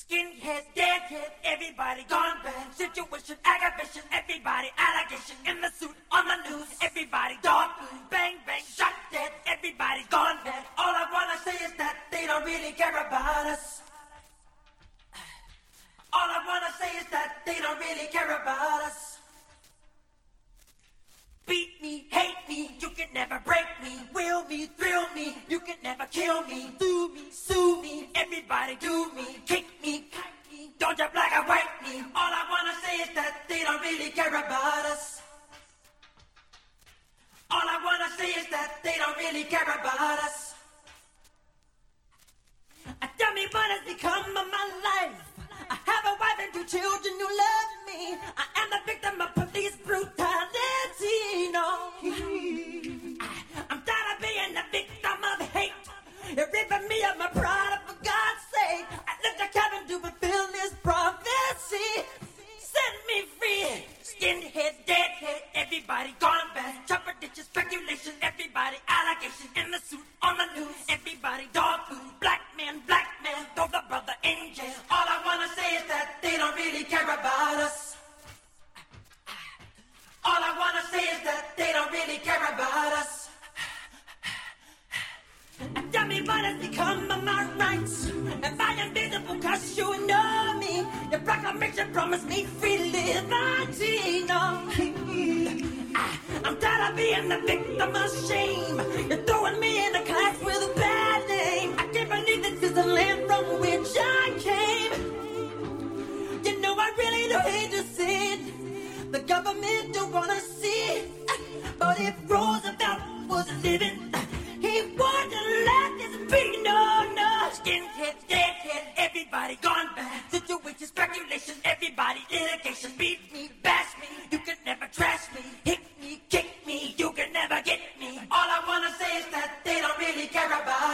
Skinhead, deadhead, everybody gone bad. Situation, aggravation, everybody allegation. In the suit, on the news, everybody dog food. Bang, bang, shot dead, everybody gone bad. All I wanna say is that they don't really care about us. All I wanna say is that they don't really care about us. Beat me, hate me, you can never break me. Will me, thrill me, you can never kill me. Do me, sue me, everybody do me. Kick me, kite me, don't you black or white me. All I wanna say is that they don't really care about us. All I wanna say is that they don't really care about us. Tell me what has become of my life. I have a wife and 2 children who love me. I am the victim of police brutality. No, I'm tired of being the victim of hate. You're ripping me of my pride, for God's sake. I lift a cabin to fulfill this prophecy. Set me free. Skinhead, deadhead, everybody gone bad. Chopper ditches, speculation, everybody allegation. In the suit, on the news, everybody dog food. Black man, throw the brother in jail. All I wanna say is that they don't really care about us. All I wanna say is that they don't really care about us. Tell me what has become of my rights. If I am visible cause you know me. Your proclamation promised me free liberty. No, I'm tired of being the victim of shame. You're throwing me in a class with a bad name. I can't believe this is the land from which I came. You know I really don't hate to say it. The government don't wanna see it. But if Roosevelt was living, he wouldn't let this be. No. Skinhead, deadhead, everybody gone bad. Situation, speculation, everybody litigation. Beat me, bash me, you can never trash me. Hit me, kick me, you can never get me. All I wanna say is that they don't really care about